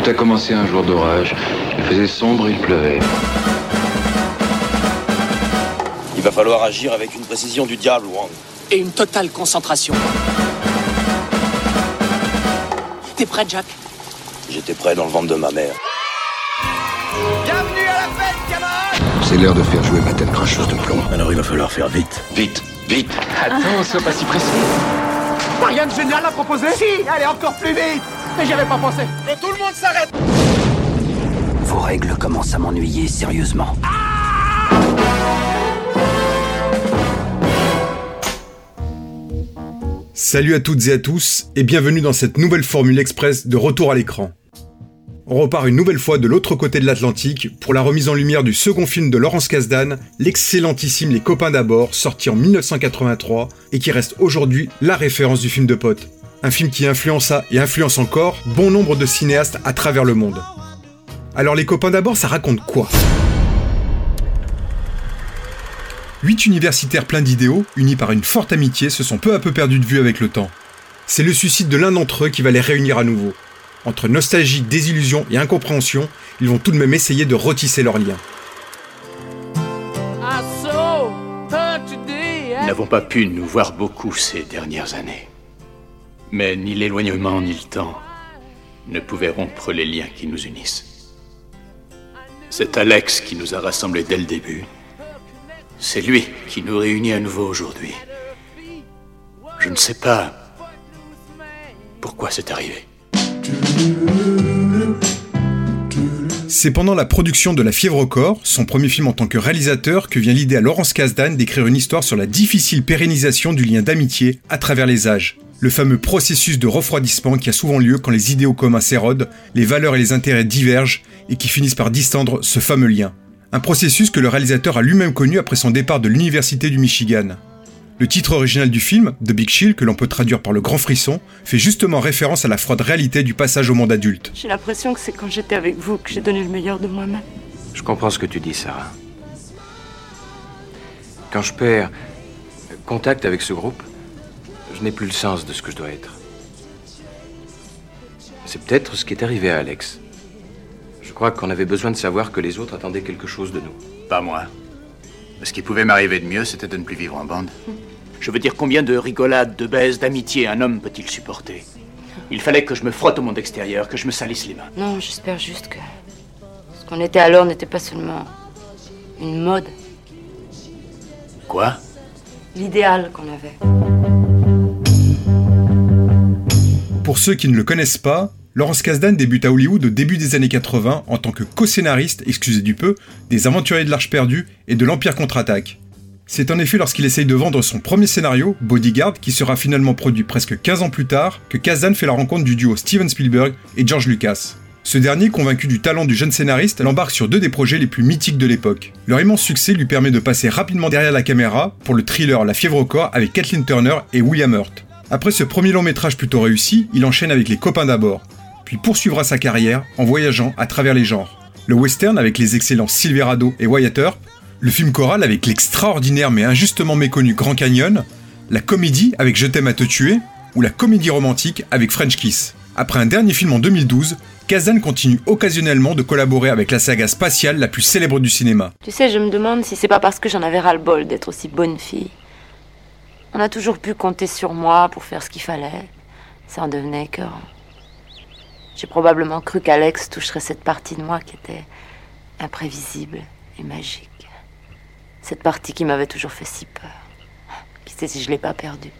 a commencé un jour d'orage. Il faisait sombre et il pleuvait. Il va falloir agir avec une précision du diable, Wang. Et une totale concentration. T'es prêt, Jack? J'étais prêt dans le ventre de ma mère. Bienvenue à la fête, camarades! C'est l'heure de faire jouer ma tête cracheuse de plomb. Alors il va falloir faire vite. Vite, vite. Attends, sois pas si pressé. Rien de génial à proposer? Si, allez encore plus vite! Mais j'y avais pas pensé. Que tout le monde s'arrête! Vos règles commencent à m'ennuyer sérieusement. Salut à toutes et à tous, et bienvenue dans cette nouvelle formule express de Retour à l'écran. On repart une nouvelle fois de l'autre côté de l'Atlantique pour la remise en lumière du second film de Lawrence Kasdan, l'excellentissime Les Copains d'abord, sorti en 1983 et qui reste aujourd'hui la référence du film de potes. Un film qui influença et influence encore bon nombre de cinéastes à travers le monde. Alors Les Copains d'abord, ça raconte quoi ? 8 universitaires pleins d'idéaux, unis par une forte amitié, se sont peu à peu perdus de vue avec le temps. C'est le suicide de l'un d'entre eux qui va les réunir à nouveau. Entre nostalgie, désillusion et incompréhension, ils vont tout de même essayer de retisser leurs liens. Nous n'avons pas pu nous voir beaucoup ces dernières années. Mais ni l'éloignement ni le temps ne pouvaient rompre les liens qui nous unissent. C'est Alex qui nous a rassemblés dès le début. C'est lui qui nous réunit à nouveau aujourd'hui. Je ne sais pas pourquoi c'est arrivé. C'est pendant la production de La Fièvre au corps, son premier film en tant que réalisateur, que vient l'idée à Lawrence Kasdan d'écrire une histoire sur la difficile pérennisation du lien d'amitié à travers les âges. Le fameux processus de refroidissement qui a souvent lieu quand les idéaux communs s'érodent, les valeurs et les intérêts divergent et qui finissent par distendre ce fameux lien. Un processus que le réalisateur a lui-même connu après son départ de l'université du Michigan. Le titre original du film, The Big Chill, que l'on peut traduire par le grand frisson, fait justement référence à la froide réalité du passage au monde adulte. J'ai l'impression que c'est quand j'étais avec vous que j'ai donné le meilleur de moi-même. Je comprends ce que tu dis, Sarah. Quand je perds contact avec ce groupe, je n'ai plus le sens de ce que je dois être. C'est peut-être ce qui est arrivé à Alex. Je crois qu'on avait besoin de savoir que les autres attendaient quelque chose de nous. Pas moi. Ce qui pouvait m'arriver de mieux, c'était de ne plus vivre en bande. Je veux dire, combien de rigolades, de baises, d'amitié un homme peut-il supporter? Il fallait que je me frotte au monde extérieur, que je me salisse les mains. Non, j'espère juste que ce qu'on était alors n'était pas seulement une mode. Quoi? L'idéal qu'on avait. Pour ceux qui ne le connaissent pas, Lawrence Kasdan débute à Hollywood au début des années 80 en tant que co-scénariste, excusez du peu, des Aventuriers de l'Arche perdue et de l'Empire contre-attaque. C'est en effet lorsqu'il essaye de vendre son premier scénario, Bodyguard, qui sera finalement produit presque 15 ans plus tard, que Kasdan fait la rencontre du duo Steven Spielberg et George Lucas. Ce dernier, convaincu du talent du jeune scénariste, l'embarque sur 2 des projets les plus mythiques de l'époque. Leur immense succès lui permet de passer rapidement derrière la caméra pour le thriller La Fièvre au corps avec Kathleen Turner et William Hurt. Après ce premier long métrage plutôt réussi, il enchaîne avec Les Copains d'abord, puis poursuivra sa carrière en voyageant à travers les genres. Le western avec les excellents Silverado et Wyatt Earp, le film choral avec l'extraordinaire mais injustement méconnu Grand Canyon, la comédie avec Je t'aime à te tuer, ou la comédie romantique avec French Kiss. Après un dernier film en 2012, Kasdan continue occasionnellement de collaborer avec la saga spatiale la plus célèbre du cinéma. Tu sais, je me demande si c'est pas parce que j'en avais ras-le-bol d'être aussi bonne fille. On a toujours pu compter sur moi pour faire ce qu'il fallait. Ça en devenait écœurant. J'ai probablement cru qu'Alex toucherait cette partie de moi qui était imprévisible et magique. Cette partie qui m'avait toujours fait si peur. Qui sait si je l'ai pas perdue.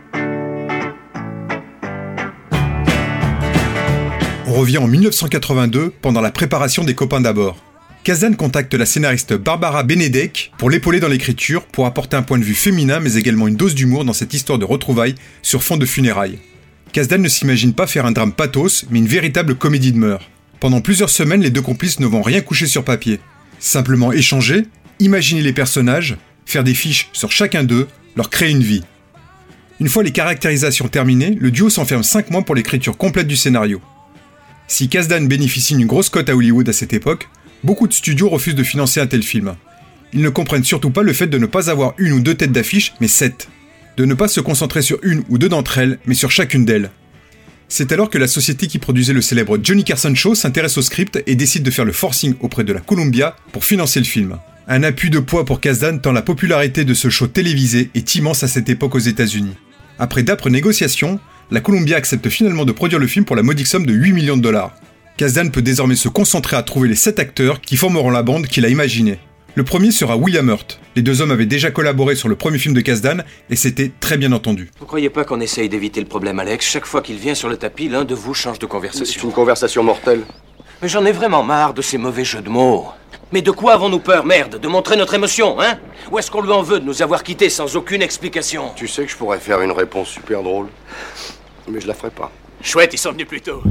On revient en 1982 pendant la préparation des Copains d'abord. Kasdan contacte la scénariste Barbara Benedek pour l'épauler dans l'écriture, pour apporter un point de vue féminin mais également une dose d'humour dans cette histoire de retrouvailles sur fond de funérailles. Kasdan ne s'imagine pas faire un drame pathos, mais une véritable comédie de mœurs. Pendant plusieurs semaines, les 2 complices ne vont rien coucher sur papier. Simplement échanger, imaginer les personnages, faire des fiches sur chacun d'eux, leur créer une vie. Une fois les caractérisations terminées, le duo s'enferme 5 mois pour l'écriture complète du scénario. Si Kasdan bénéficie d'une grosse cote à Hollywood à cette époque, beaucoup de studios refusent de financer un tel film. Ils ne comprennent surtout pas le fait de ne pas avoir 1 ou 2 têtes d'affiche, mais 7. De ne pas se concentrer sur 1 ou 2 d'entre elles, mais sur chacune d'elles. C'est alors que la société qui produisait le célèbre Johnny Carson Show s'intéresse au script et décide de faire le forcing auprès de la Columbia pour financer le film. Un appui de poids pour Kasdan tant la popularité de ce show télévisé est immense à cette époque aux États-Unis. Après d'âpres négociations, la Columbia accepte finalement de produire le film pour la modique somme de 8 millions de dollars. Kasdan peut désormais se concentrer à trouver les 7 acteurs qui formeront la bande qu'il a imaginée. Le premier sera William Hurt. Les deux hommes avaient déjà collaboré sur le premier film de Kasdan et c'était très bien entendu. Vous croyez pas qu'on essaye d'éviter le problème, Alex? Chaque fois qu'il vient sur le tapis, l'un de vous change de conversation. C'est une conversation mortelle. Mais j'en ai vraiment marre de ces mauvais jeux de mots. Mais de quoi avons-nous peur, merde? De montrer notre émotion, hein? Ou est-ce qu'on lui en veut de nous avoir quittés sans aucune explication? Tu sais que je pourrais faire une réponse super drôle, mais je la ferai pas. Chouette, ils sont venus plus tôt.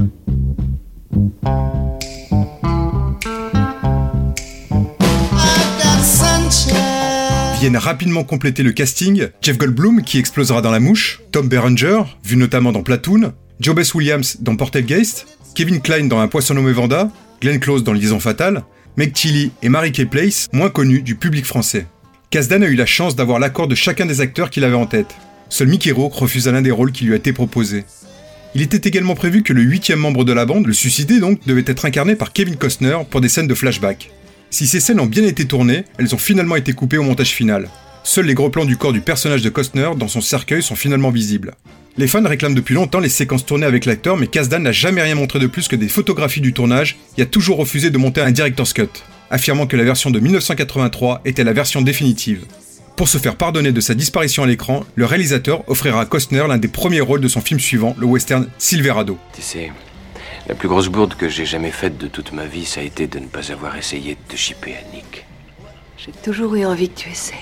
Viennent rapidement compléter le casting Jeff Goldblum qui explosera dans La Mouche, Tom Berenger, vu notamment dans Platoon, Joe Bess Williams dans Poltergeist, Kevin Kline dans Un poisson nommé Vanda, Glenn Close dans Liaison fatale, Meg Tilly et Mary Kay Place, moins connus du public français. Kasdan a eu la chance d'avoir l'accord de chacun des acteurs qu'il avait en tête. Seul Mickey Rourke refusa l'un des rôles qui lui a été proposé. Il était également prévu que le 8e membre de la bande, le suicidé donc, devait être incarné par Kevin Costner pour des scènes de flashback. Si ces scènes ont bien été tournées, elles ont finalement été coupées au montage final. Seuls les gros plans du corps du personnage de Costner dans son cercueil sont finalement visibles. Les fans réclament depuis longtemps les séquences tournées avec l'acteur, mais Kasdan n'a jamais rien montré de plus que des photographies du tournage et a toujours refusé de monter un director's cut, affirmant que la version de 1983 était la version définitive. Pour se faire pardonner de sa disparition à l'écran, le réalisateur offrira à Costner l'un des premiers rôles de son film suivant, le western Silverado. Tu sais, la plus grosse bourde que j'ai jamais faite de toute ma vie, ça a été de ne pas avoir essayé de te shipper à Nick. J'ai toujours eu envie que tu essaies.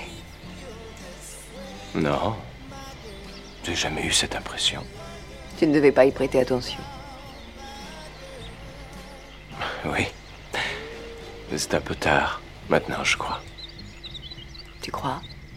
Non, j'ai jamais eu cette impression. Tu ne devais pas y prêter attention. Oui, mais c'est un peu tard, maintenant je crois. Tu crois?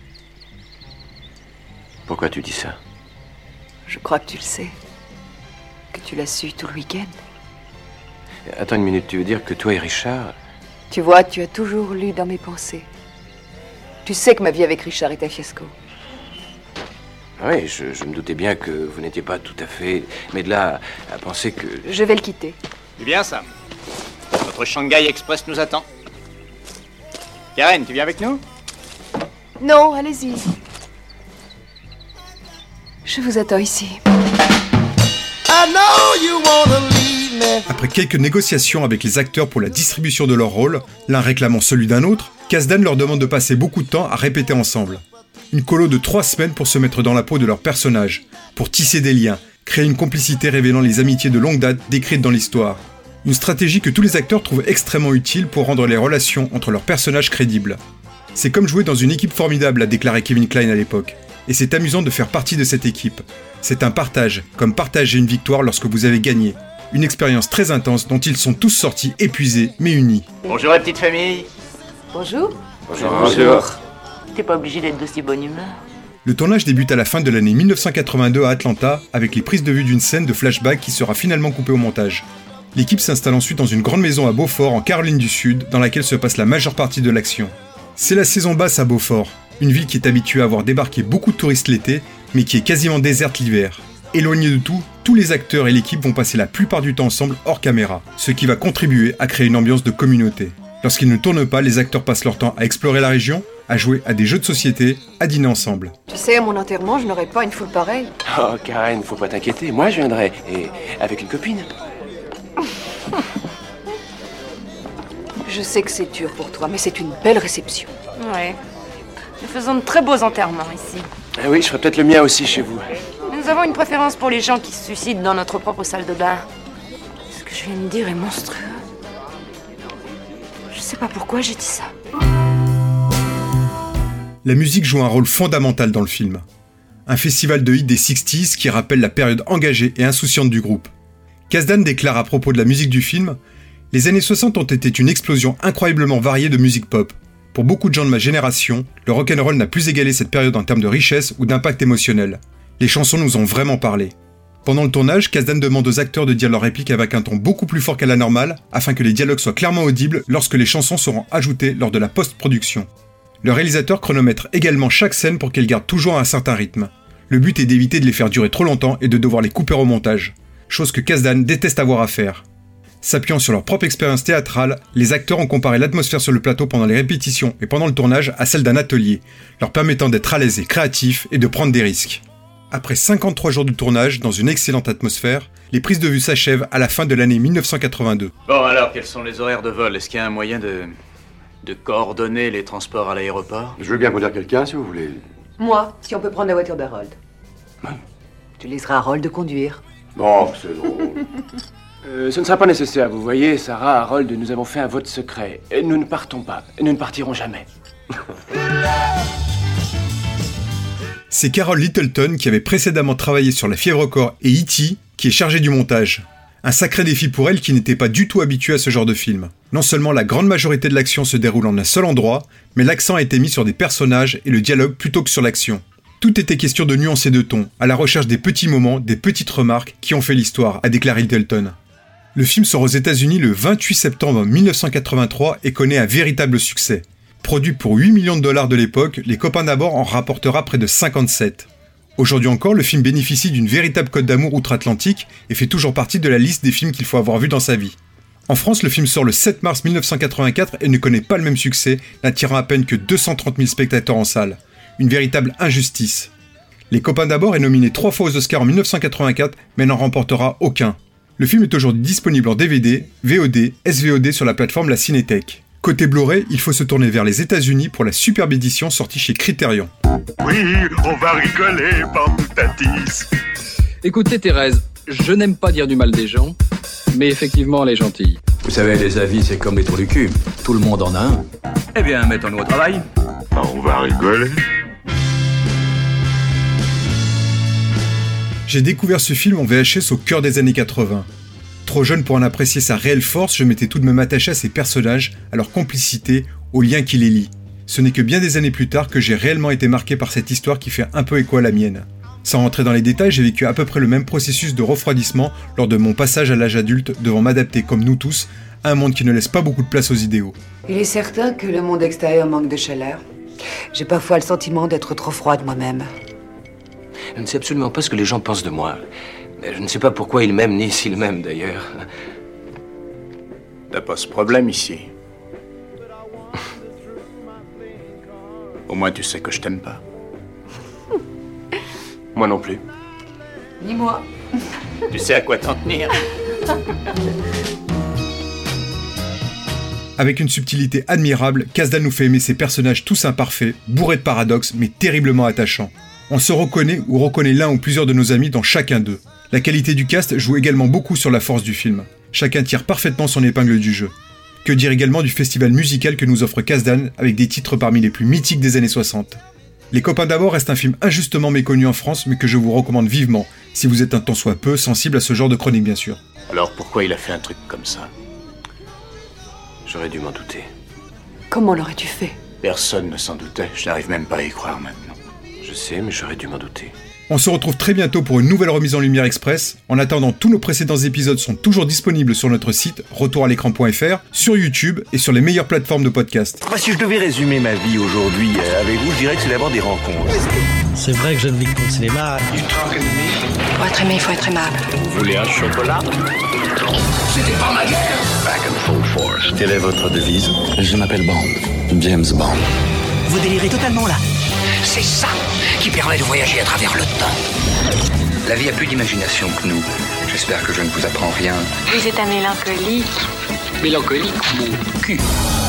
Pourquoi tu dis ça? Je crois que tu le sais. Que tu l'as su tout le week-end. Attends une minute, tu veux dire que toi et Richard... Tu vois, tu as toujours lu dans mes pensées. Tu sais que ma vie avec Richard est un fiasco. Oui, je me doutais bien que vous n'étiez pas tout à fait... Mais de là à penser que... Je vais le quitter. C'est bien, Sam. Notre Shanghai Express nous attend. Karen, tu viens avec nous? Non, allez-y. Je vous attends ici. Après quelques négociations avec les acteurs pour la distribution de leurs rôles, l'un réclamant celui d'un autre, Kasdan leur demande de passer beaucoup de temps à répéter ensemble. Une colo de 3 semaines pour se mettre dans la peau de leurs personnages, pour tisser des liens, créer une complicité révélant les amitiés de longue date décrites dans l'histoire. Une stratégie que tous les acteurs trouvent extrêmement utile pour rendre les relations entre leurs personnages crédibles. C'est comme jouer dans une équipe formidable, a déclaré Kevin Kline à l'époque. Et c'est amusant de faire partie de cette équipe. C'est un partage, comme partager une victoire lorsque vous avez gagné. Une expérience très intense dont ils sont tous sortis épuisés mais unis. Bonjour la petite famille. Bonjour. Bonjour. T'es pas obligé d'être d'aussi bonne humeur. Le tournage débute à la fin de l'année 1982 à Atlanta avec les prises de vue d'une scène de flashback qui sera finalement coupée au montage. L'équipe s'installe ensuite dans une grande maison à Beaufort en Caroline du Sud dans laquelle se passe la majeure partie de l'action. C'est la saison basse à Beaufort, une ville qui est habituée à voir débarquer beaucoup de touristes l'été mais qui est quasiment déserte l'hiver. Éloignés de tout, tous les acteurs et l'équipe vont passer la plupart du temps ensemble hors caméra, ce qui va contribuer à créer une ambiance de communauté. Lorsqu'ils ne tournent pas, les acteurs passent leur temps à explorer la région, à jouer à des jeux de société, à dîner ensemble. Tu sais, à mon enterrement, je n'aurais pas une foule pareille. Oh, Karen, faut pas t'inquiéter, moi je viendrai. Et avec une copine. Je sais que c'est dur pour toi, mais c'est une belle réception. Ouais. Nous faisons de très beaux enterrements ici. Ah oui, je ferai peut-être le mien aussi chez vous. Nous avons une préférence pour les gens qui se suicident dans notre propre salle de bain. Ce que je viens de dire est monstrueux. Je sais pas pourquoi j'ai dit ça. La musique joue un rôle fondamental dans le film. Un festival de hits des 60s qui rappelle la période engagée et insouciante du groupe. Kasdan déclare à propos de la musique du film « Les années 60 ont été une explosion incroyablement variée de musique pop. Pour beaucoup de gens de ma génération, le rock'n'roll n'a plus égalé cette période en termes de richesse ou d'impact émotionnel. Les chansons nous ont vraiment parlé. » Pendant le tournage, Kasdan demande aux acteurs de dire leurs répliques avec un ton beaucoup plus fort qu'à la normale, afin que les dialogues soient clairement audibles lorsque les chansons seront ajoutées lors de la post-production. Le réalisateur chronomètre également chaque scène pour qu'elles gardent toujours un certain rythme. Le but est d'éviter de les faire durer trop longtemps et de devoir les couper au montage. chose que Kasdan déteste avoir à faire. S'appuyant sur leur propre expérience théâtrale, les acteurs ont comparé l'atmosphère sur le plateau pendant les répétitions et pendant le tournage à celle d'un atelier, leur permettant d'être à l'aise et créatifs et de prendre des risques. Après 53 jours de tournage dans une excellente atmosphère, les prises de vue s'achèvent à la fin de l'année 1982. Bon alors, quels sont les horaires de vol? Est-ce qu'il y a un moyen de coordonner les transports à l'aéroport? Je veux bien conduire quelqu'un, si vous voulez. Moi, si on peut prendre la voiture d'Harold. Ouais. Tu laisseras Harold de conduire. Bon, c'est drôle. Ce ne sera pas nécessaire, vous voyez, Sarah, Harold, nous avons fait un vote secret. Et nous ne partons pas, et nous ne partirons jamais. C'est Carol Littleton qui avait précédemment travaillé sur La Fièvre Corps et E.T. qui est chargée du montage. Un sacré défi pour elle qui n'était pas du tout habituée à ce genre de film. Non seulement la grande majorité de l'action se déroule en un seul endroit, mais l'accent a été mis sur des personnages et le dialogue plutôt que sur l'action. Tout était question de nuances et de ton, à la recherche des petits moments, des petites remarques qui ont fait l'histoire, a déclaré Littleton. Le film sort aux États-Unis le 28 septembre 1983 et connaît un véritable succès. Produit pour 8 millions de dollars de l'époque, Les Copains d'abord en rapportera près de 57. Aujourd'hui encore, le film bénéficie d'une véritable cote d'amour outre-Atlantique et fait toujours partie de la liste des films qu'il faut avoir vus dans sa vie. En France, le film sort le 7 mars 1984 et ne connaît pas le même succès, n'attirant à peine que 230 000 spectateurs en salle. Une véritable injustice. Les Copains d'abord est nominé 3 fois aux Oscars en 1984, mais n'en remportera aucun. Le film est aujourd'hui disponible en DVD, VOD, SVOD sur la plateforme La Cinétech. Côté Blu-ray, il faut se tourner vers les États-Unis pour la superbe édition sortie chez Criterion. Oui, on va rigoler, Pampoustatis. Écoutez Thérèse, je n'aime pas dire du mal des gens, mais effectivement elle est gentille. Vous savez, les avis c'est comme les trous du cul, tout le monde en a un. Eh bien, mettons-nous au travail. On va rigoler. J'ai découvert ce film en VHS au cœur des années 80. Trop jeune pour en apprécier sa réelle force, je m'étais tout de même attaché à ses personnages, à leur complicité, aux liens qui les lient. Ce n'est que bien des années plus tard que j'ai réellement été marqué par cette histoire qui fait un peu écho à la mienne. Sans rentrer dans les détails, j'ai vécu à peu près le même processus de refroidissement lors de mon passage à l'âge adulte, devant m'adapter comme nous tous à un monde qui ne laisse pas beaucoup de place aux idéaux. Il est certain que le monde extérieur manque de chaleur. J'ai parfois le sentiment d'être trop froide moi-même. Je ne sais absolument pas ce que les gens pensent de moi. Je ne sais pas pourquoi ils m'aiment ni s'ils m'aiment d'ailleurs. T'as pas ce problème ici. Au moins tu sais que je t'aime pas. Moi non plus. Ni moi. Tu sais à quoi t'en tenir. Avec une subtilité admirable, Kasdan nous fait aimer ses personnages tous imparfaits, bourrés de paradoxes, mais terriblement attachants. On se reconnaît ou reconnaît l'un ou plusieurs de nos amis dans chacun d'eux. La qualité du cast joue également beaucoup sur la force du film. Chacun tire parfaitement son épingle du jeu. Que dire également du festival musical que nous offre Kasdan, avec des titres parmi les plus mythiques des années 60. Les Copains d'abord reste un film injustement méconnu en France, mais que je vous recommande vivement, si vous êtes un tant soit peu sensible à ce genre de chronique bien sûr. Alors pourquoi il a fait un truc comme ça? J'aurais dû m'en douter. Comment l'aurais-tu fait? Personne ne s'en doutait, je n'arrive même pas à y croire maintenant. Je sais, mais j'aurais dû m'en douter. On se retrouve très bientôt pour une nouvelle remise en lumière express. En attendant, tous nos précédents épisodes sont toujours disponibles sur notre site retouralécran.fr, sur YouTube et sur les meilleures plateformes de podcast. Moi, si je devais résumer ma vie aujourd'hui avec vous, je dirais que c'est d'abord des rencontres. C'est vrai que je ne vis que pour le cinéma. Pour être aimé, il faut être aimable. Vous voulez un chocolat? C'était pas ma guerre. Back and full force. Quelle est votre devise? Je m'appelle Bond. James Bond. Vous délirez totalement là. C'est ça qui permet de voyager à travers le temps. La vie a plus d'imagination que nous. J'espère que je ne vous apprends rien. Vous êtes un mélancolique. Mélancolique, mon cul.